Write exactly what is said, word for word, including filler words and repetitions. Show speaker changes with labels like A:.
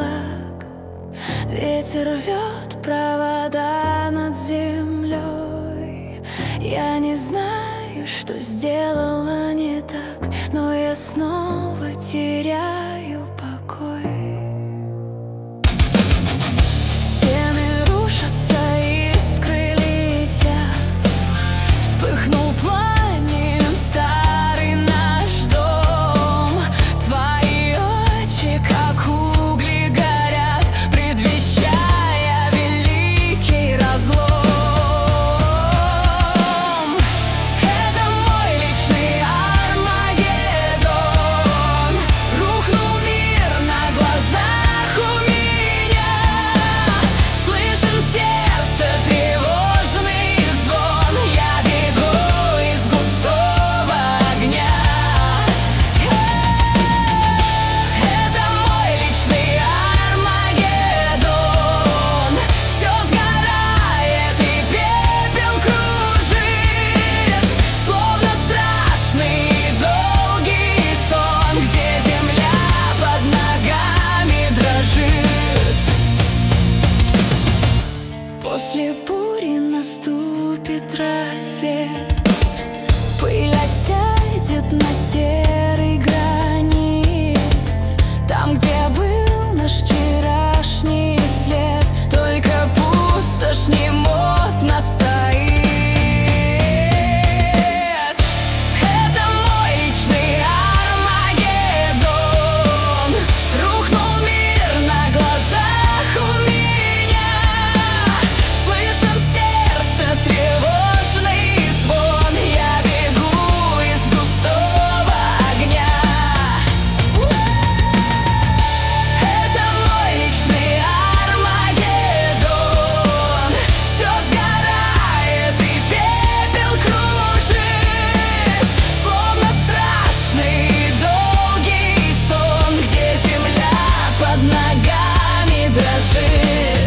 A: кулак. Ветер рвет провода над землей. Я не знаю, что сделала не так, но я снова теряю покой. Стены рушатся, искры летят. Вспыхнул пламенем старый наш дом. Твои очи, как угли, горят, предвещая великий разлом. Это мой личный Армагеддон. Рухнул мир на глазах у меня. Слышен сердце тревожный звон. Я бегу из густого огня. Это мой личный Армагеддон. Все сгорает и пепел кружит, словно страшный долгий сон, где земля под ногами дрожит. После бури наступит рассвет. Пыль осядет на серый гранит. Там, где был наш вчерашний след, только пустошь немотно стоит. Это мой личный Армагеддон. Рухнул мир на глазах у меня. Слышен сердце тревожный звон. Я бегу из густого огня. Это мой личный Армагеддон. Все сгорает и пепел кружит, словно страшный долгий сон, где земля под ногами дрожит.